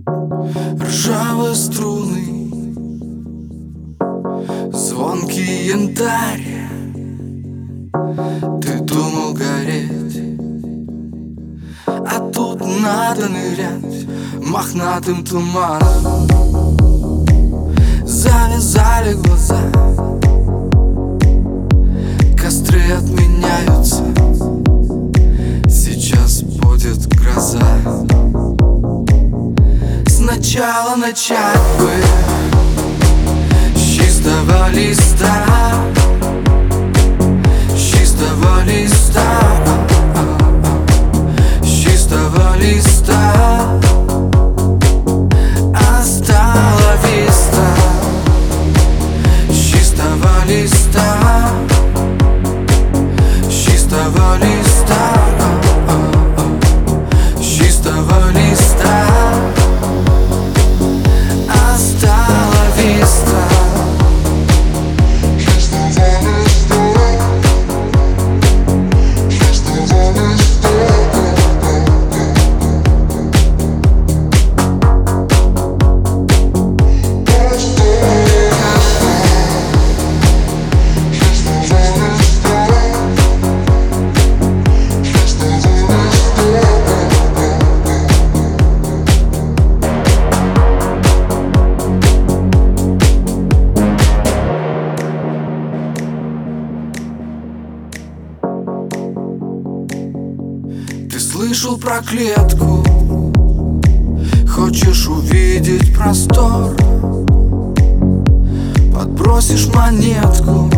Ржавые струны, звонкий янтарь. Ты думал гореть, а тут надо нырять мохнатым туманом. Завязали глаза, костры отменяются, сейчас будет гроза. Сначала начать бы с чистого листа, с чистого листа, с чистого листа. Остала виста, с чистого листа, с чистого листа, с чистого листа. Слышал про клетку, хочешь увидеть простор, подбросишь монетку,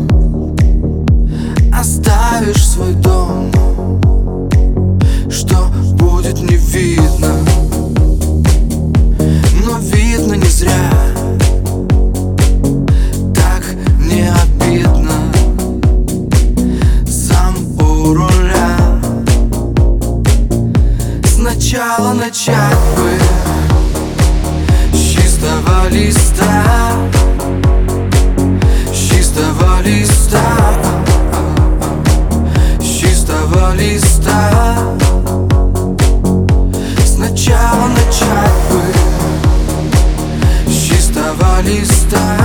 оставишь свой дом. Что будет, не видно, но видно не зря. Так не обидно, сам у руля. Сначала начать бы с чистого листа, с чистого листа, с чистого листа. Сначала начать бы с чистого листа.